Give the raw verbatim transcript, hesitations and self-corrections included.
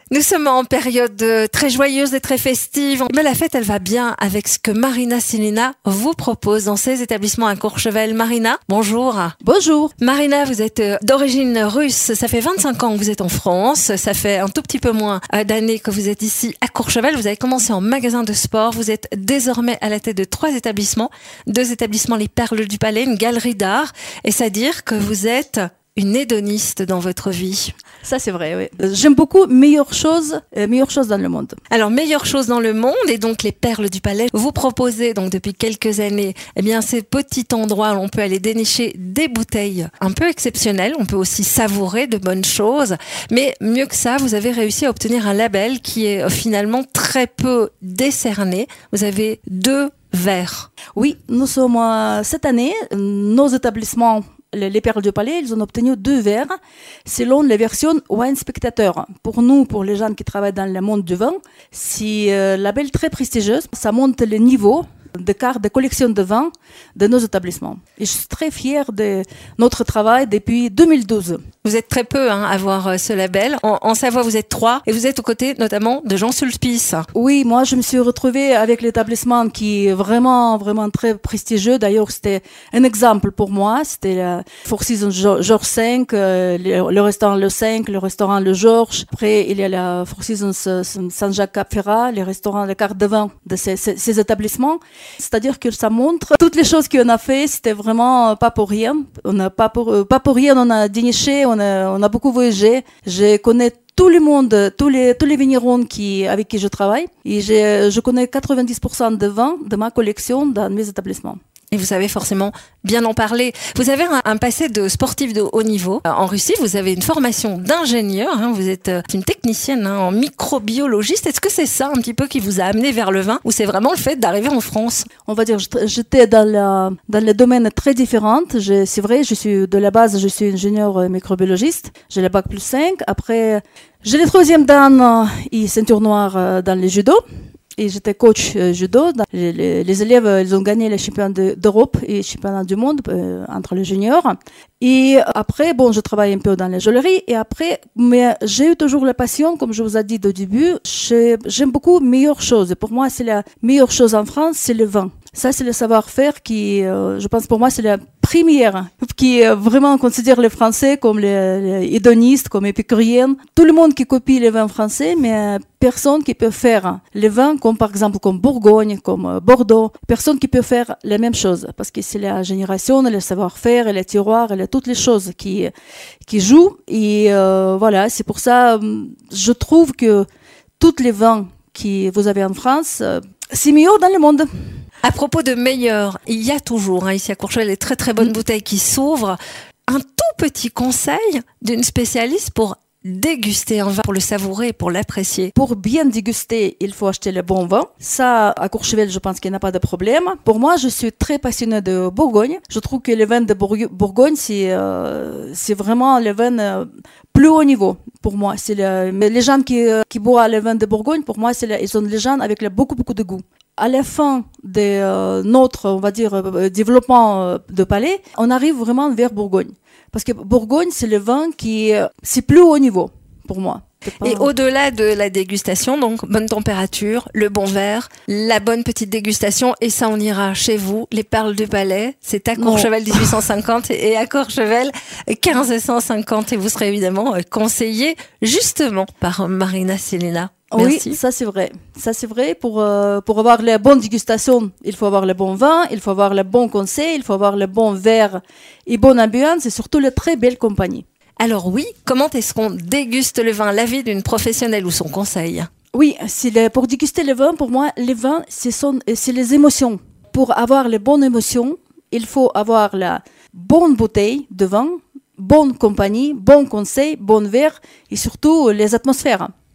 Nous sommes en période très joyeuse et très festive, mais la fête, elle va bien avec ce que Marina Silina vous propose dans ses établissements à Courchevel. Marina, bonjour. Bonjour. Marina, vous êtes d'origine russe, ça fait vingt-cinq ans que vous êtes en France, ça fait un tout petit peu moins d'années que vous êtes ici à Courchevel. Vous avez commencé en magasin de sport, vous êtes désormais à la tête de trois établissements, deux établissements Les Perles du Palais, une galerie d'art, et c'est-à-dire que vous êtes une hédoniste dans votre vie. Ça, c'est vrai, oui. J'aime beaucoup meilleure chose, euh, meilleure chose dans le monde. Alors, meilleure chose dans le monde, et donc les Perles du Palais. Vous proposez donc depuis quelques années, eh bien, ces petits endroits où on peut aller dénicher des bouteilles un peu exceptionnelles. On peut aussi savourer de bonnes choses. Mais mieux que ça, vous avez réussi à obtenir un label qui est finalement très peu décerné. Vous avez deux verres. Oui, nous sommes, euh, cette année, nos établissements Les Perles du Palais, ils ont obtenu deux verres selon les versions Wine Spectateur. Pour nous, pour les gens qui travaillent dans le monde du vin, c'est un label très prestigieux. Ça monte le niveau de cartes de collection de vin de nos établissements. Et je suis très fière de notre travail depuis deux mille douze. Vous êtes très peu hein, à avoir ce label. En, en Savoie, vous êtes trois et vous êtes aux côtés notamment de Jean Sulpice. Oui, moi, je me suis retrouvée avec l'établissement qui est vraiment, vraiment très prestigieux. D'ailleurs, c'était un exemple pour moi. C'était la Four Seasons Georges cinq, euh, le, le restaurant Le cinq, le restaurant Le Georges. Après, il y a la Four Seasons Saint-Jacques-Cap-Ferrat, les restaurants, les cartes de vin de ces, ces, ces établissements. C'est-à-dire que ça montre toutes les choses qu'on a fait, c'était vraiment pas pour rien. On n'a pas pour, pas pour rien, on a déniché, on a, on a beaucoup voyagé. Je connais tout le monde, tous les, tous les vignerons qui, avec qui je travaille. Et je, je connais quatre-vingt-dix pour cent de vins de ma collection dans mes établissements. Et vous savez forcément bien en parler. Vous avez un, un passé de sportif de haut niveau. En Russie, vous avez une formation d'ingénieur. Hein, vous êtes une technicienne hein, en microbiologiste. Est-ce que c'est ça un petit peu qui vous a amené vers le vin ou c'est vraiment le fait d'arriver en France? On va dire, j'étais dans, la, dans les domaines très différents. Je, c'est vrai, je suis de la base, je suis ingénieur microbiologiste. J'ai le bac plus cinq. Après, j'ai le troisième dan et ceinture noire dans le judo. Et j'étais coach euh, judo. Les, les, les élèves, ils ont gagné les championnats de, d'Europe et les championnats du monde euh, entre les juniors. Et après, bon, je travaille un peu dans les joailleries. Et après, mais j'ai eu toujours la passion, comme je vous ai dit au début. J'ai, j'aime beaucoup meilleure chose. Et pour moi, c'est la meilleure chose en France, c'est le vin. Ça, c'est le savoir-faire qui, euh, je pense, pour moi, c'est la première qui euh, vraiment considère les Français comme les, les hédonistes, comme épicuriens. Tout le monde qui copie les vins français, mais euh, personne qui peut faire les vins comme par exemple comme Bourgogne, comme euh, Bordeaux. Personne qui peut faire la même chose parce que c'est la génération, le savoir-faire, et les tiroirs, et les, toutes les choses qui qui jouent. Et euh, voilà, c'est pour ça, je trouve que tous les vins que vous avez en France, euh, c'est mieux dans le monde. À propos de meilleur, il y a toujours hein, ici à Courchevel des très très bonnes mmh. bouteilles qui s'ouvrent. Un tout petit conseil d'une spécialiste pour déguster un vin, pour le savourer, pour l'apprécier. Pour bien déguster, il faut acheter le bon vin. Ça, à Courchevel, je pense qu'il n'y a pas de problème. Pour moi, je suis très passionnée de Bourgogne. Je trouve que les vins de Bourgogne, c'est, euh, c'est vraiment les vins euh, plus haut niveau. Pour moi, c'est le, mais les gens qui, euh, qui boivent les vins de Bourgogne, pour moi, c'est le, ils sont les gens avec le, beaucoup, beaucoup de goût. À la fin de euh, notre, on va dire, euh, développement euh, de palais, on arrive vraiment vers Bourgogne. Parce que Bourgogne, c'est le vin qui, euh, c'est plus haut niveau, pour moi. Et au-delà de la dégustation, donc bonne température, le bon verre, la bonne petite dégustation, et ça on ira chez vous, les Perles du Palais, c'est à Courchevel dix-huit cent cinquante et à Courchevel quinze cent cinquante, et vous serez évidemment conseillé justement par Marina Silina. Merci. Oui, ça c'est vrai. Ça c'est vrai. Pour euh, pour avoir les bonnes dégustations, il faut avoir le bon vin, il faut avoir le bon conseil, il faut avoir le bon verre et bonne ambiance, et surtout le très belle compagnie. Alors oui, comment est-ce qu'on déguste le vin, l'avis d'une professionnelle ou son conseil? Oui, c'est le, pour déguster le vin, pour moi, le vin, c'est, son, c'est les émotions. Pour avoir les bonnes émotions, il faut avoir la bonne bouteille de vin, bonne compagnie, bon conseil, bon verre et surtout les atmosphères.